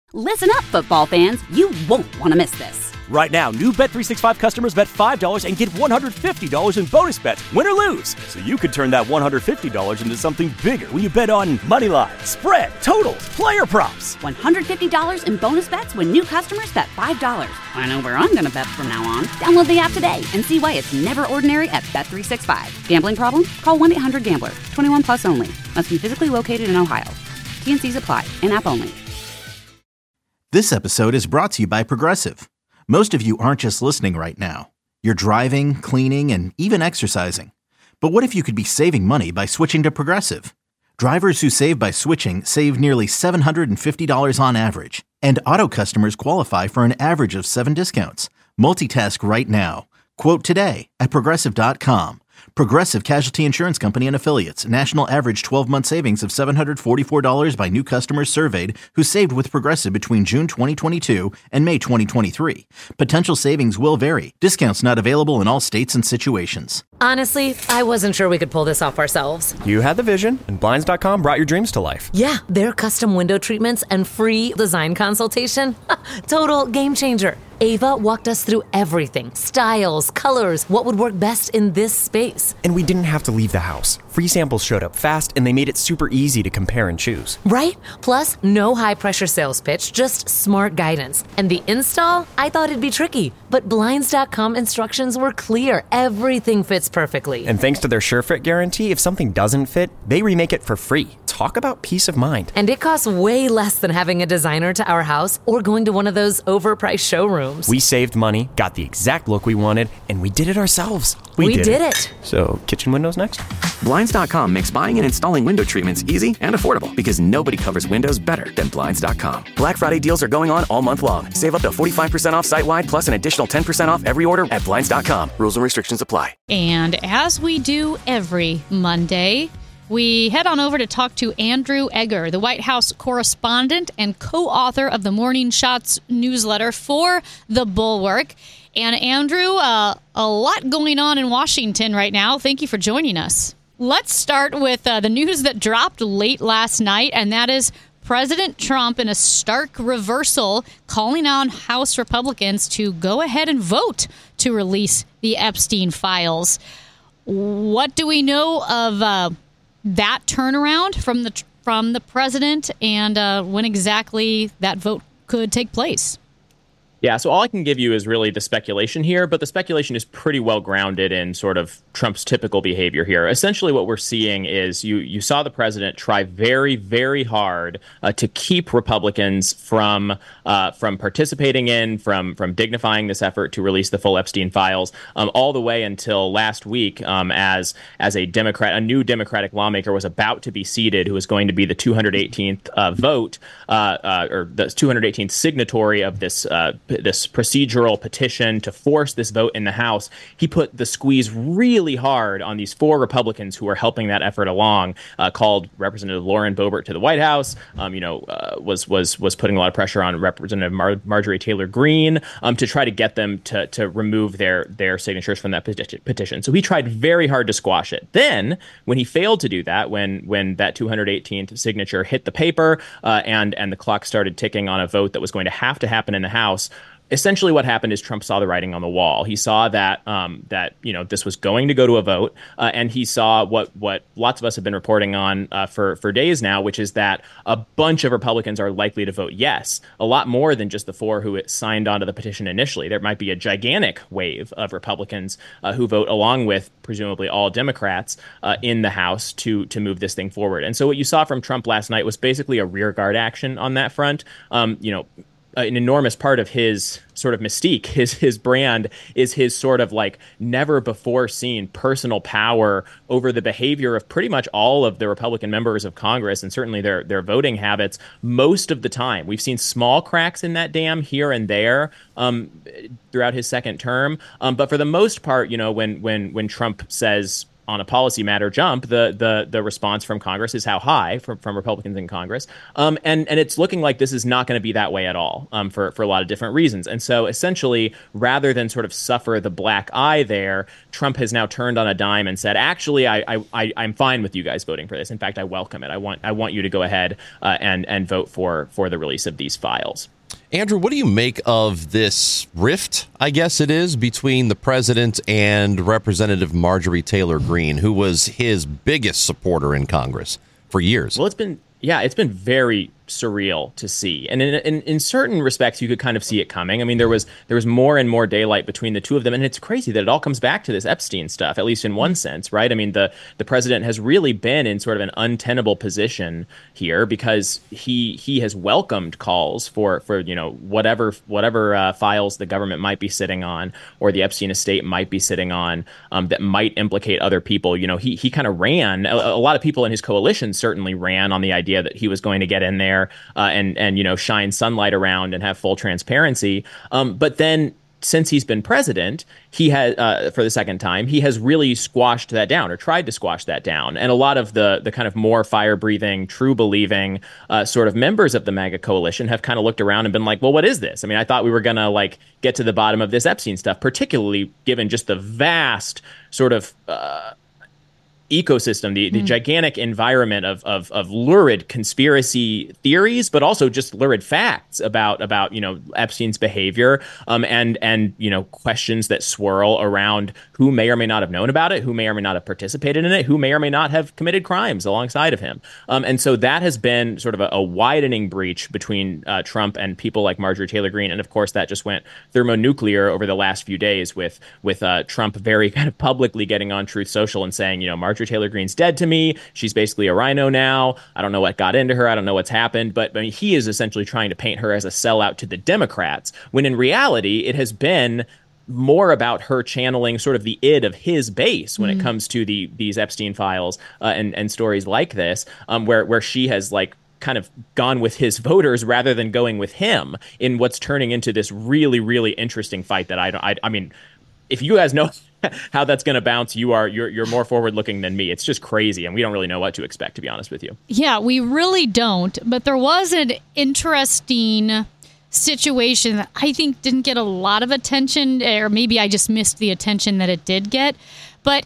Listen up, football fans. You won't want to miss this. Right now, new Bet365 customers bet $5 and get $150 in bonus bets, win or lose. So you could turn that $150 into something bigger when you bet on money line, spread, totals, player props. $150 in bonus bets when new customers bet $5. I know where I'm going to bet from now on. Download the app today and see why it's never ordinary at Bet365. Gambling problem? Call 1-800-GAMBLER. 21 plus only. Must be physically located in Ohio. T&Cs apply. In-app only. This episode is brought to you by Progressive. Most of you aren't just listening right now. You're driving, cleaning, and even exercising. But what if you could be saving money by switching to Progressive? Drivers who save by switching save nearly $750 on average. And auto customers qualify for an average of 7 discounts. Multitask right now. Quote today at Progressive.com. Progressive Casualty Insurance Company and Affiliates. National average 12-month savings of $744 by new customers surveyed who saved with Progressive between June 2022 and May 2023. Potential savings will vary. Discounts not available in all states and situations. Honestly, I wasn't sure we could pull this off ourselves. You had the vision, and Blinds.com brought your dreams to life. Yeah, their custom window treatments and free design consultation. Total game changer. Ava walked us through everything. Styles, colors, what would work best in this space. And we didn't have to leave the house. Free samples showed up fast, and they made it super easy to compare and choose. Right? Plus, no high-pressure sales pitch, just smart guidance. And the install? I thought it'd be tricky, but Blinds.com instructions were clear. Everything fits perfectly. And thanks to their SureFit guarantee, if something doesn't fit, they remake it for free. Talk about peace of mind. And it costs way less than having a designer to our house or going to one of those overpriced showrooms. We saved money, got the exact look we wanted, and we did it ourselves. We did it. So, kitchen windows next? Blinds.com makes buying and installing window treatments easy and affordable because nobody covers windows better than Blinds.com. Black Friday deals are going on all month long. Save up to 45% off site-wide plus an additional 10% off every order at Blinds.com. Rules and restrictions apply. And as we do every Monday, we head on over to talk to Andrew Egger, the White House correspondent and co-author of the Morning Shots newsletter for The Bulwark. And Andrew, a lot going on in Washington right now. Thank you for joining us. Let's start with the news that dropped late last night, and that is President Trump, in a stark reversal, calling on House Republicans to go ahead and vote to release the Epstein files. What do we know of that turnaround from the president, and when exactly that vote could take place? Yeah, so all I can give you is really the speculation here, but the speculation is pretty well grounded in sort of Trump's typical behavior here. Essentially what we're seeing is you saw the president try very, very hard to keep Republicans from participating in, from dignifying this effort to release the full Epstein files, all the way until last week, as a new Democratic lawmaker was about to be seated, who was going to be the 218th vote, or the 218th signatory of this procedural petition to force this vote in the House. He put the squeeze really hard on these 4 Republicans who were helping that effort along, called Representative Lauren Boebert to the White House, was putting a lot of pressure on Representative Marjorie Taylor Greene to try to get them to remove their signatures from that petition. So he tried very hard to squash it. Then, when he failed to do that, when that 218th signature hit the paper and the clock started ticking on a vote that was going to happen in the House, essentially what happened is Trump saw the writing on the wall. He saw that this was going to go to a vote, and he saw what lots of us have been reporting on for days now, which is that a bunch of Republicans are likely to vote yes, a lot more than just the 4 who signed onto the petition initially. There might be a gigantic wave of Republicans who vote along with presumably all Democrats in the House to move this thing forward. And so what you saw from Trump last night was basically a rearguard action on that front. An enormous part of his sort of mystique, his brand, is his sort of like never before seen personal power over the behavior of pretty much all of the Republican members of Congress, and certainly their voting habits most of the time. We've seen small cracks in that dam here and there throughout his second term, but for the most part, when Trump says on a policy matter jump, the response from Congress is how high from Republicans in Congress. And it's looking like this is not going to be that way at all for a lot of different reasons. And so essentially, rather than sort of suffer the black eye there, Trump has now turned on a dime and said, actually, I'm fine with you guys voting for this. In fact, I welcome it. I want you to go ahead and vote for the release of these files. Andrew, what do you make of this rift, I guess it is, between the president and Representative Marjorie Taylor Greene, who was his biggest supporter in Congress for years? Well, it's been very surreal to see. And in certain respects, you could kind of see it coming. I mean, there was more and more daylight between the two of them. And it's crazy that it all comes back to this Epstein stuff, at least in one sense, right? I mean, the president has really been in sort of an untenable position here because he has welcomed calls for whatever files the government might be sitting on or the Epstein estate might be sitting on that might implicate other people. He kind of ran. A lot of people in his coalition certainly ran on the idea that he was going to get in there and shine sunlight around and have full transparency. But then since he's been president, he has for the second time, he has really squashed that down or tried to squash that down. And a lot of the kind of more fire breathing, true believing sort of members of the MAGA coalition have kind of looked around and been like, well, what is this? I mean, I thought we were going to get to the bottom of this Epstein stuff, particularly given just the vast sort of ecosystem, the gigantic environment of lurid conspiracy theories, but also just lurid facts about Epstein's behavior, and questions that swirl around who may or may not have known about it, who may or may not have participated in it, who may or may not have committed crimes alongside of him. And so that has been sort of a widening breach between Trump and people like Marjorie Taylor Greene. And of course, that just went thermonuclear over the last few days with Trump very kind of publicly getting on Truth Social and saying, Marjorie Taylor Greene's dead to me. She's basically a rhino now. I don't know what got into her. I don't know what's happened. But I mean, he is essentially trying to paint her as a sellout to the Democrats, when in reality, it has been more about her channeling sort of the id of his base when it comes to these Epstein files and stories like this, where she has kind of gone with his voters rather than going with him in what's turning into this really, really interesting fight that I mean, if you guys know how that's going to bounce, you're more forward looking than me. It's just crazy, and we don't really know what to expect, to be honest with you. Yeah, we really don't. But there was an interesting situation that I think didn't get a lot of attention, or maybe I just missed the attention that it did get. But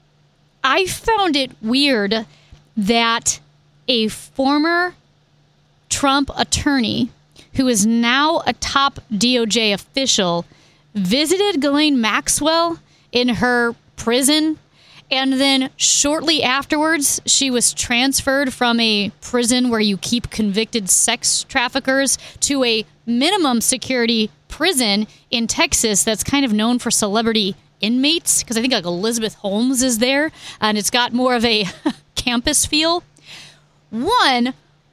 I found it weird that a former Trump attorney, who is now a top DOJ official, visited Ghislaine Maxwell in her prison, and then shortly afterwards, she was transferred from a prison where you keep convicted sex traffickers to a minimum security prison in Texas that's kind of known for celebrity inmates, because I think Elizabeth Holmes is there, and it's got more of a campus feel. One,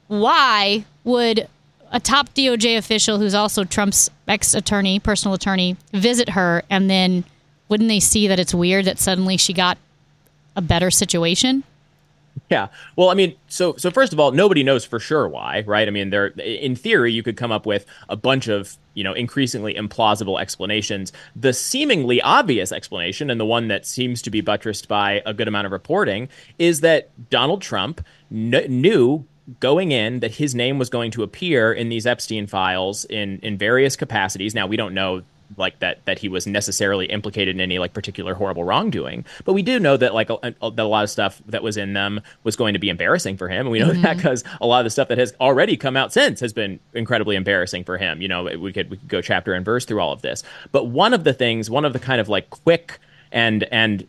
why would a top DOJ official who's also Trump's ex-attorney, personal attorney, visit her, and then wouldn't they see that it's weird that suddenly she got a better situation? Yeah. Well, I mean, so first of all, nobody knows for sure why, right? I mean, in theory, you could come up with a bunch of, increasingly implausible explanations. The seemingly obvious explanation, and the one that seems to be buttressed by a good amount of reporting, is that Donald Trump knew going in that his name was going to appear in these Epstein files in various capacities. Now, we don't know that he was necessarily implicated in any particular horrible wrongdoing, but we do know that that a lot of stuff that was in them was going to be embarrassing for him, and we know that because a lot of the stuff that has already come out since has been incredibly embarrassing for him. We could go chapter and verse through all of this, but one of the kind of quick and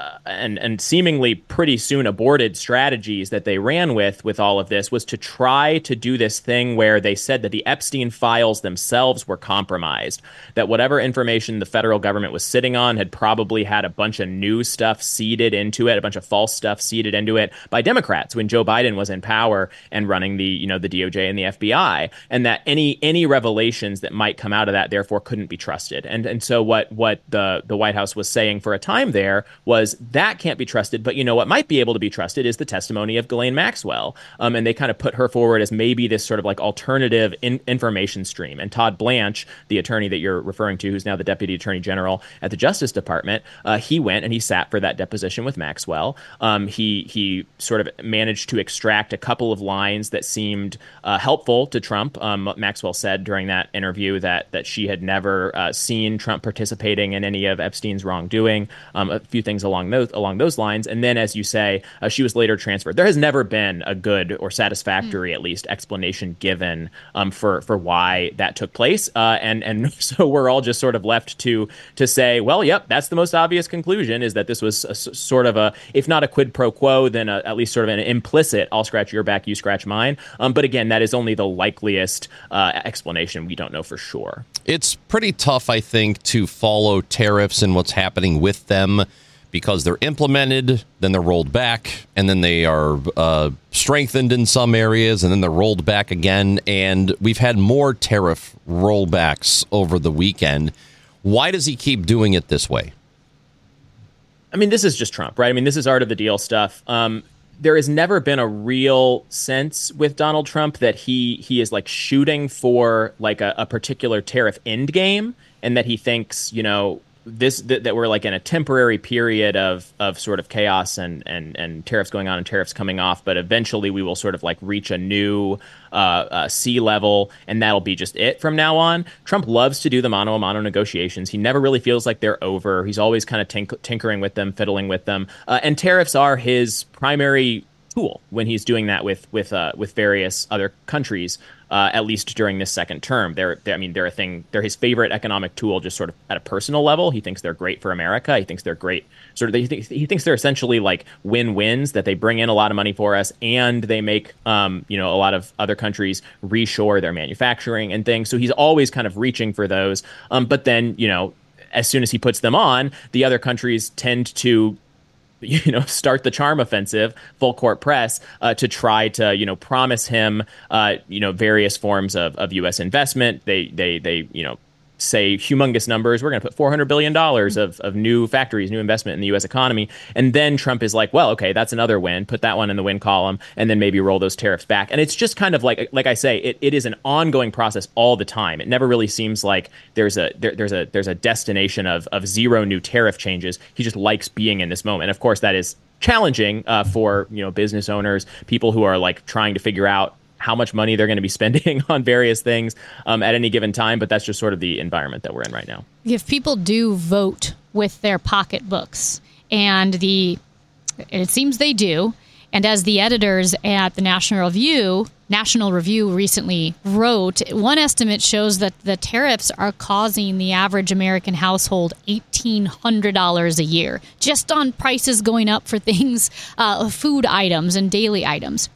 seemingly pretty soon aborted strategies that they ran with all of this was to try to do this thing where they said that the Epstein files themselves were compromised, that whatever information the federal government was sitting on had probably had a bunch of new stuff seeded into it, a bunch of false stuff seeded into it by Democrats when Joe Biden was in power and running the DOJ and the FBI, and that any revelations that might come out of that therefore couldn't be trusted. And so what the White House was saying for a time there was that can't be trusted. But what might be able to be trusted is the testimony of Ghislaine Maxwell. And they kind of put her forward as maybe this sort of like alternative information stream. And Todd Blanche, the attorney that you're referring to, who's now the Deputy Attorney General at the Justice Department, he went and he sat for that deposition with Maxwell. He sort of managed to extract a couple of lines that seemed helpful to Trump. Maxwell said during that interview that she had never seen Trump participating in any of Epstein's wrongdoing, a few things along those lines. And then, as you say, she was later transferred. There has never been a good or satisfactory, at least, explanation given for why that took place. And so we're all just sort of left to say, well, yep, that's the most obvious conclusion, is that this was a sort of a, if not a quid pro quo, then at least sort of an implicit, I'll scratch your back, you scratch mine. But again, that is only the likeliest explanation. We don't know for sure. It's pretty tough, I think, to follow tariffs and what's happening with them, because they're implemented, then they're rolled back, and then they are strengthened in some areas, and then they're rolled back again. And we've had more tariff rollbacks over the weekend. Why does he keep doing it this way? I mean, this is just Trump, right? I mean, this is art of the deal stuff. There has never been a real sense with Donald Trump that he is like shooting for like a particular tariff end game, and that he thinks, that we're like in a temporary period of sort of chaos and tariffs going on and tariffs coming off, but eventually we will sort of like reach a new sea level, and that'll be just it from now on. Trump loves to do the mano-a-mano negotiations. He never really feels like they're over. He's always kind of tinkering with them, fiddling with them, and tariffs are his primary tool when he's doing that with various other countries. At least during this second term, they're his favorite economic tool, just sort of at a personal level. He thinks they're great for America. He thinks they're great. He thinks they're essentially like win-wins, that they bring in a lot of money for us, and they make a lot of other countries reshore their manufacturing and things. So he's always kind of reaching for those. But then, as soon as he puts them on, the other countries tend to start the charm offensive, full court press, to try to, promise him, various forms of U.S. investment. They say humongous numbers. We're going to put $400 billion of new factories, new investment in the U.S. economy. And then Trump is like, well, okay, that's another win. Put that one in the win column, and then maybe roll those tariffs back. And it's just kind of like I say, it is an ongoing process all the time. It never really seems like there's a destination of zero new tariff changes. He just likes being in this moment. Of course, that is challenging for business owners, people who are like trying to figure out how much money they're going to be spending on various things at any given time. But that's just sort of the environment that we're in right now. If people do vote with their pocketbooks, and it seems they do, and as the editors at the National Review recently wrote, one estimate shows that the tariffs are causing the average American household $1,800 a year, just on prices going up for things, food items and daily items.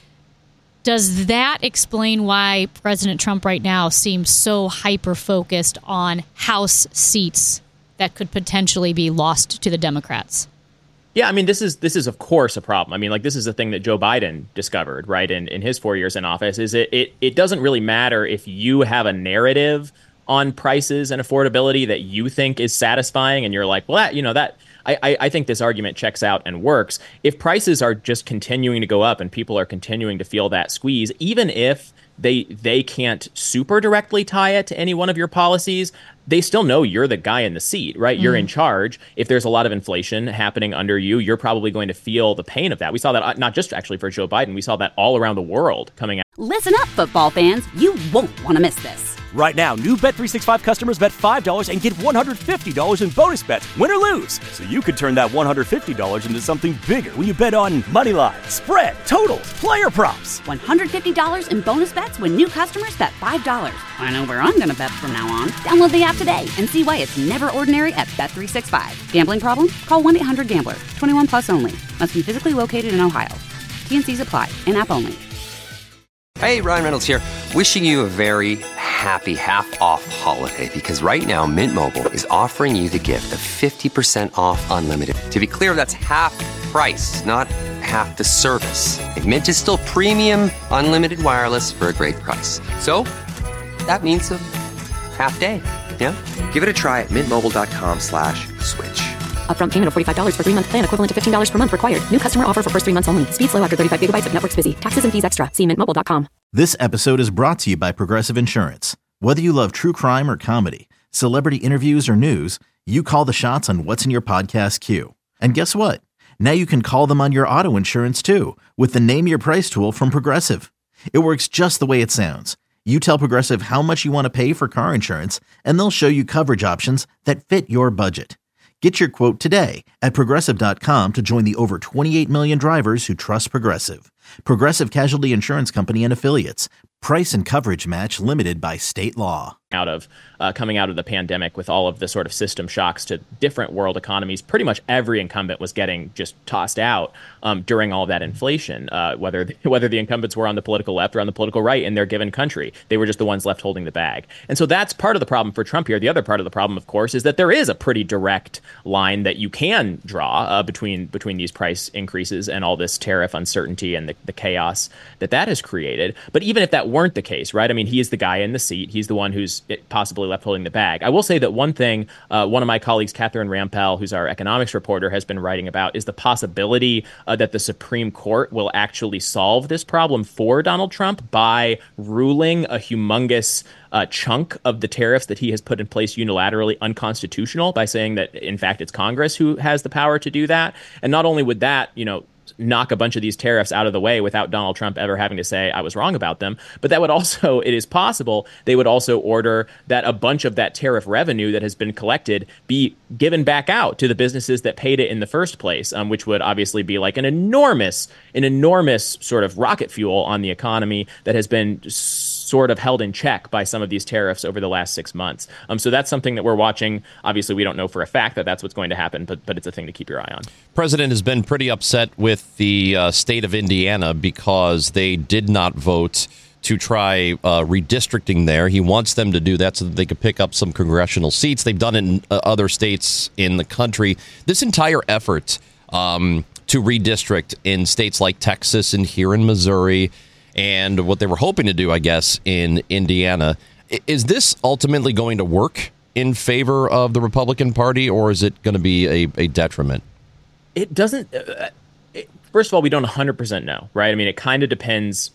Does that explain why President Trump right now seems so hyper-focused on House seats that could potentially be lost to the Democrats? Yeah, I mean, this is of course a problem. I mean, like, this is the thing that Joe Biden discovered, right, in his 4 years in office, is it doesn't really matter if you have a narrative on prices and affordability that you think is satisfying, and you're like, well, I think this argument checks out and works. If prices are just continuing to go up and people are continuing to feel that squeeze, even if they can't super directly tie it to any one of your policies, they still know you're the guy in the seat, right? You're in charge. If there's a lot of inflation happening under you, you're probably going to feel the pain of that. We saw that not just actually for Joe Biden. We saw that all around the world coming out. Listen up, football fans. You won't want to miss this. Right now, new Bet365 customers bet $5 and get $150 in bonus bets, win or lose. So you could turn that $150 into something bigger when you bet on money line, spread, totals, player props. $150 in bonus bets when new customers bet $5. I know where I'm going to bet from now on. Download the app today and see why it's never ordinary at Bet365. Gambling problem? Call 1-800-GAMBLER. 21 plus only. Must be physically located in Ohio. T&Cs apply. In-app only. Hey, Ryan Reynolds here. Wishing you a very happy half-off holiday, because right now Mint Mobile is offering you the gift of 50% off unlimited. To be clear, that's half price, not half the service. And Mint is still premium unlimited wireless for a great price. So that means a half day. Yeah? Give it a try at mintmobile.com/switch. Upfront payment of $45 for 3-month plan, equivalent to $15 per month required. New customer offer for first 3 months only. Speed slow after 35 gigabytes if network's busy. Taxes and fees extra. See mintmobile.com. This episode is brought to you by Progressive Insurance. Whether you love true crime or comedy, celebrity interviews or news, you call the shots on what's in your podcast queue. And guess what? Now you can call them on your auto insurance too with the Name Your Price tool from Progressive. It works just the way it sounds. You tell Progressive how much you want to pay for car insurance, and they'll show you coverage options that fit your budget. Get your quote today at Progressive.com to join the over 28 million drivers who trust Progressive. Progressive Casualty Insurance Company and Affiliates. Price and coverage match limited by state law. Coming out of the pandemic with all of the sort of system shocks to different world economies, pretty much every incumbent was getting just tossed out during all that inflation, whether the incumbents were on the political left or on the political right in their given country. They were just the ones left holding the bag. And so that's part of the problem for Trump here. The other part of the problem, of course, is that there is a pretty direct line that you can draw between these price increases and all this tariff uncertainty and the chaos that has created. But even if that weren't the case, right? I mean, he is the guy in the seat. He's the one who's possibly left holding the bag. I will say that one thing one of my colleagues, Catherine Rampell, who's our economics reporter, has been writing about is the possibility that the Supreme Court will actually solve this problem for Donald Trump by ruling a humongous chunk of the tariffs that he has put in place unilaterally unconstitutional by saying that, in fact, it's Congress who has the power to do that. And not only would that, knock a bunch of these tariffs out of the way without Donald Trump ever having to say I was wrong about them. But that would also, it is possible, they would also order that a bunch of that tariff revenue that has been collected be given back out to the businesses that paid it in the first place, which would obviously be like an enormous sort of rocket fuel on the economy that has been sort of held in check by some of these tariffs over the last 6 months. So that's something that we're watching. Obviously, we don't know for a fact that that's what's going to happen, but it's a thing to keep your eye on. President has been pretty upset with the state of Indiana because they did not vote to try redistricting there. He wants them to do that so that they could pick up some congressional seats. They've done it in other states in the country. This entire effort to redistrict in states like Texas and here in Missouri, and what they were hoping to do, I guess, in Indiana. Is this ultimately going to work in favor of the Republican Party, or is it going to be a detriment? It doesn't. First of all, we don't 100% know, right? I mean, it kind of depends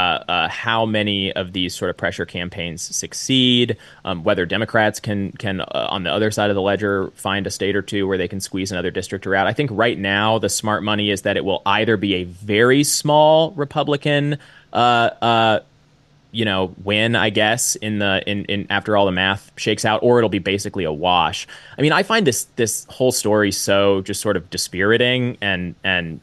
how many of these sort of pressure campaigns succeed, whether Democrats can on the other side of the ledger find a state or two where they can squeeze another district out. I think right now the smart money is that it will either be a very small Republican win, I guess, in after all the math shakes out, or it'll be basically a wash. I mean, I find this whole story so just sort of dispiriting, and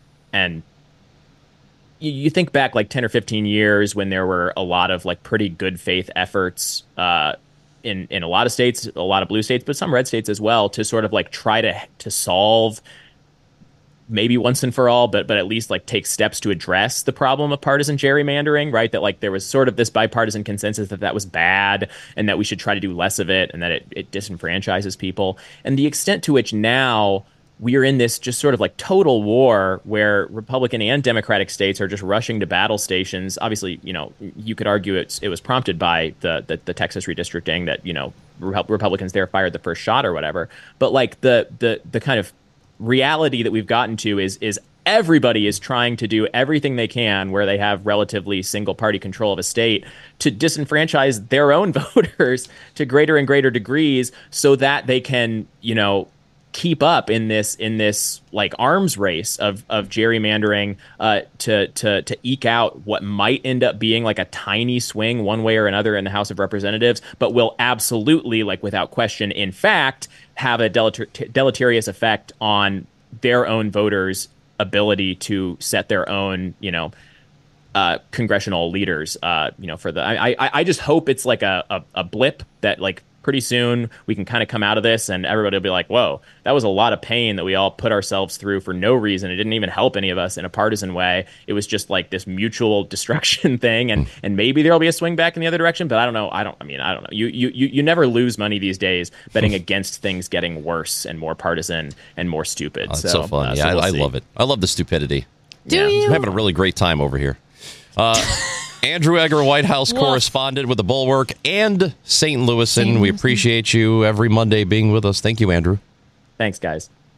you think back like 10 or 15 years when there were a lot of like pretty good faith efforts in a lot of states, a lot of blue states, but some red states as well, to sort of like try to solve, maybe once and for all, but at least like take steps to address the problem of partisan gerrymandering, right? That like there was sort of this bipartisan consensus that was bad and that we should try to do less of it and that it disenfranchises people. And the extent to which now we are in this just sort of like total war where Republican and Democratic states are just rushing to battle stations. Obviously, you could argue it was prompted by the Texas redistricting that, Republicans there fired the first shot or whatever. But like the kind of reality that we've gotten to is everybody is trying to do everything they can where they have relatively single party control of a state to disenfranchise their own voters to greater and greater degrees so that they can, keep up in this like arms race of gerrymandering to eke out what might end up being like a tiny swing one way or another in the House of Representatives, but will absolutely, like without question, in fact, have a deleterious effect on their own voters' ability to set their own, congressional leaders. For the I just hope it's like a blip that like pretty soon we can kind of come out of this and everybody will be like, whoa, that was a lot of pain that we all put ourselves through for no reason. It didn't even help any of us in a partisan way. It was just like this mutual destruction thing. And maybe there'll be a swing back in the other direction, but I don't know. I don't know. You never lose money these days betting against things getting worse and more partisan and more stupid. Oh, it's so fun. Yeah, I love it. I love the stupidity. Do you? I'm having a really great time over here. Andrew Egger, White House correspondent with The Bulwark and St. Louisan. We appreciate you every Monday being with us. Thank you, Andrew. Thanks, guys.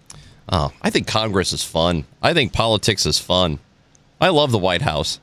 Oh, I think Congress is fun. I think politics is fun. I love the White House.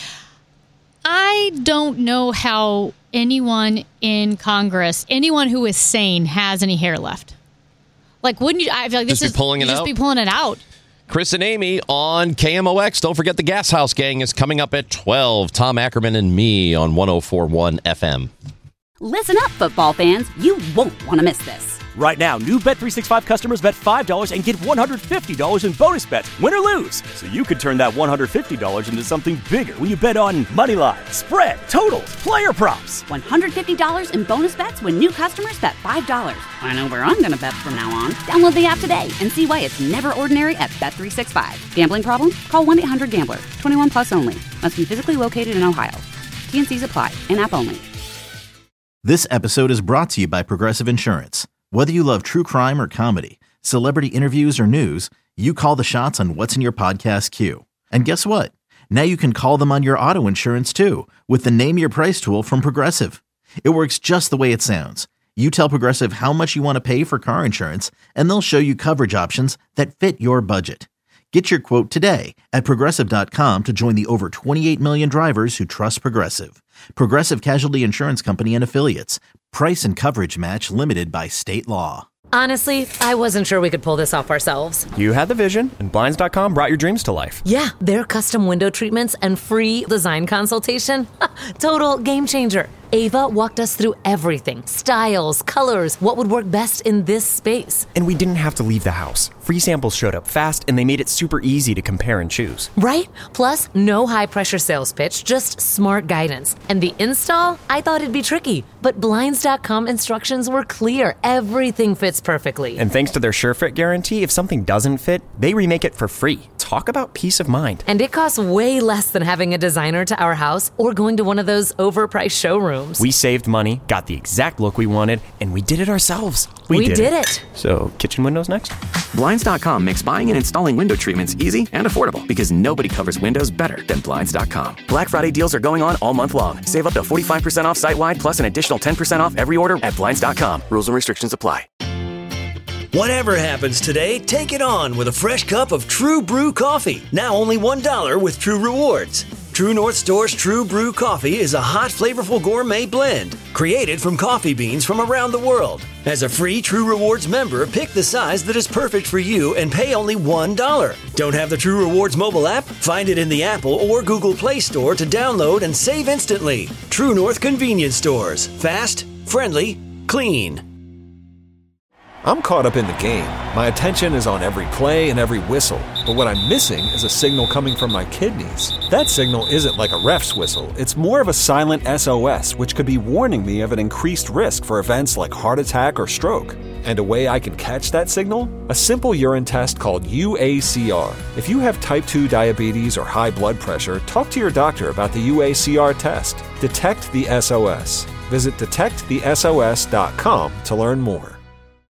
I don't know how anyone in Congress, anyone who is sane, has any hair left. Like, wouldn't you? I feel like this Just be pulling it out? Just be pulling it out. Chris and Amy on KMOX. Don't forget the Gas House Gang is coming up at 12. Tom Ackerman and me on 104.1 FM. Listen up, football fans. You won't want to miss this. Right now, new Bet365 customers bet $5 and get $150 in bonus bets, win or lose. So you could turn that $150 into something bigger when you bet on moneyline, spread, totals, player props. $150 in bonus bets when new customers bet $5. I know where I'm going to bet from now on. Download the app today and see why it's never ordinary at Bet365. Gambling problem? Call 1-800-GAMBLER. 21 plus only. Must be physically located in Ohio. T&Cs apply. In-app only. This episode is brought to you by Progressive Insurance. Whether you love true crime or comedy, celebrity interviews or news, you call the shots on what's in your podcast queue. And guess what? Now you can call them on your auto insurance too with the Name Your Price tool from Progressive. It works just the way it sounds. You tell Progressive how much you want to pay for car insurance, and they'll show you coverage options that fit your budget. Get your quote today at Progressive.com to join the over 28 million drivers who trust Progressive. Progressive Casualty Insurance Company and Affiliates. Price and coverage match limited by state law. Honestly, I wasn't sure we could pull this off ourselves. You had the vision, and Blinds.com brought your dreams to life. Yeah, their custom window treatments and free design consultation. Total game changer. Ava walked us through everything. Styles, colors, what would work best in this space. And we didn't have to leave the house. Free samples showed up fast, and they made it super easy to compare and choose. Right? Plus, no high-pressure sales pitch, just smart guidance. And the install? I thought it'd be tricky, but Blinds.com instructions were clear. Everything fits perfectly. And thanks to their SureFit guarantee, if something doesn't fit, they remake it for free. Talk about peace of mind. And it costs way less than having a designer to our house or going to one of those overpriced showrooms. We saved money, got the exact look we wanted, and we did it ourselves. We did it. So, kitchen windows next? Blinds.com makes buying and installing window treatments easy and affordable because nobody covers windows better than Blinds.com. Black Friday deals are going on all month long. Save up to 45% off site-wide plus an additional 10% off every order at Blinds.com. Rules and restrictions apply. Whatever happens today, take it on with a fresh cup of True Brew coffee. Now only $1 with True Rewards. True North Store's True Brew coffee is a hot, flavorful gourmet blend created from coffee beans from around the world. As a free True Rewards member, pick the size that is perfect for you and pay only $1. Don't have the True Rewards mobile app? Find it in the Apple or Google Play Store to download and save instantly. True North Convenience Stores. Fast, friendly, clean. I'm caught up in the game. My attention is on every play and every whistle. But what I'm missing is a signal coming from my kidneys. That signal isn't like a ref's whistle. It's more of a silent SOS, which could be warning me of an increased risk for events like heart attack or stroke. And a way I can catch that signal? A simple urine test called UACR. If you have type 2 diabetes or high blood pressure, talk to your doctor about the UACR test. Detect the SOS. Visit detectthesos.com to learn more.